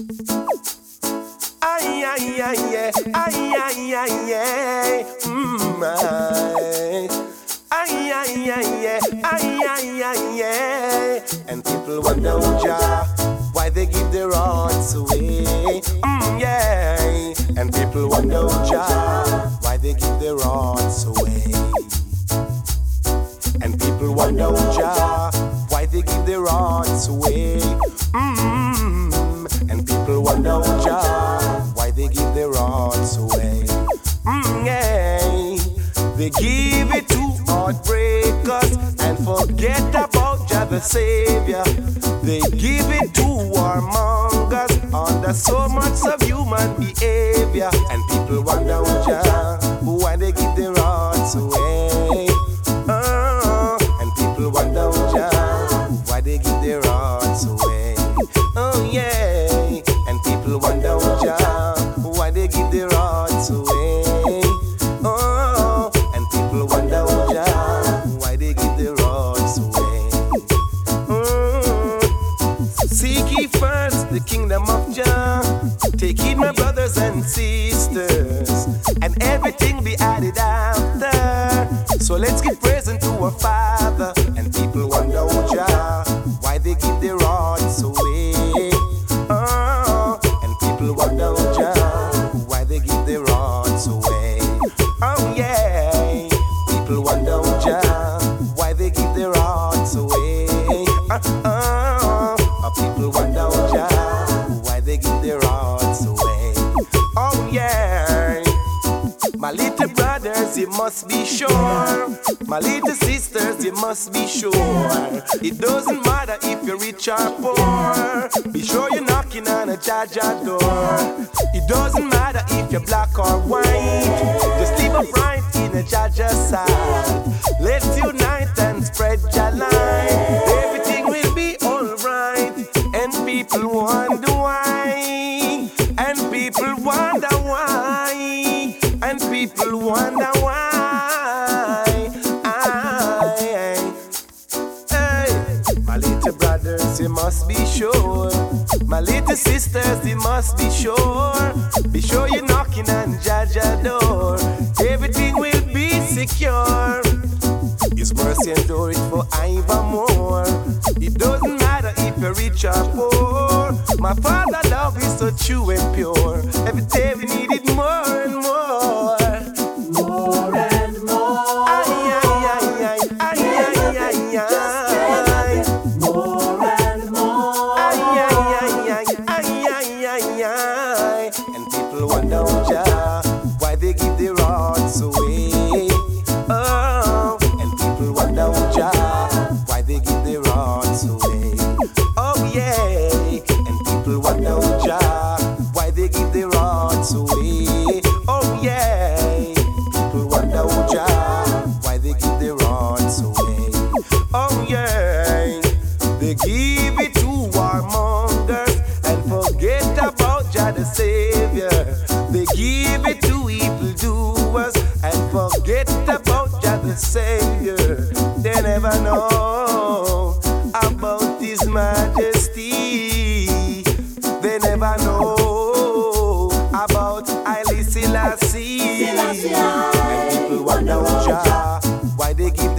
Ay, ay, ay, yeah. Ay, ay, ay, yeah. Ay, ay, ay, yeah. Ay, ay, ay, yeah. And people wonder, Jah, why they give their hearts away. Yeah. And people wonder, Jah, why they give their hearts away. And people wonder, Jah, why they give their hearts away. And people wonder, Jah, why they give their hearts away. Yeah. They give it to heartbreakers and forget about Jah the Savior. They give it to warmongers under so much of human behavior. And people wonder, Jah, why they give their hearts away. And people wonder, Jah, why they give their hearts away. Oh yeah. And people wonder, Jah, why they give their hearts away. Oh, and people wonder, Jah, why they give their hearts away. Seek ye first the kingdom of Jah. Take heed, my brothers and sisters, and everything be added after. So let's give praise unto our Father. And people wonder, Jah, why they give their hearts away. And people wonder, Jah, why they give their hearts away. Oh yeah. People wonder, Jah, why they give their hearts away. People wonder, Jah, why they give their hearts away. Oh yeah. My little brothers, you must be sure. My little sisters, you must be sure. It doesn't matter if you're rich or poor. Be sure you're knocking on a Jah door. It doesn't matter if you're black or white. Just live upright in a Jah side. Let's unite and spread Jah light. Everything will be alright. And people wonder why. And people wonder why. And people wonder why. My little brothers, you must be sure. My little sisters, you must be sure. Be sure you're knocking on Jah door. Everything will be secure. His mercy endure it for evermore. It doesn't matter if you're rich or poor. My Father's love is so true and pure. Every day we need it more and more. More and more. Ay, ay, ay, ay, ay, ay, ay, ay. More and more. Ay, ay, ay, ay, ay, ay, ay, ay. And people wonder, Jah, why they give their hearts away. Oh, and people wonder, Jah, why they give their hearts away. Oh yeah. And people wonder, Jah, why they give their hearts away. Oh yeah. People wonder, Jah, why they give their hearts away. Oh yeah. They give it to warmongers and forget about Jah the Savior. They give it to evildoers and forget about Jah the Savior. They never know about His majesty. They never know about Haile Selassie. And people wonder, Jah, why they give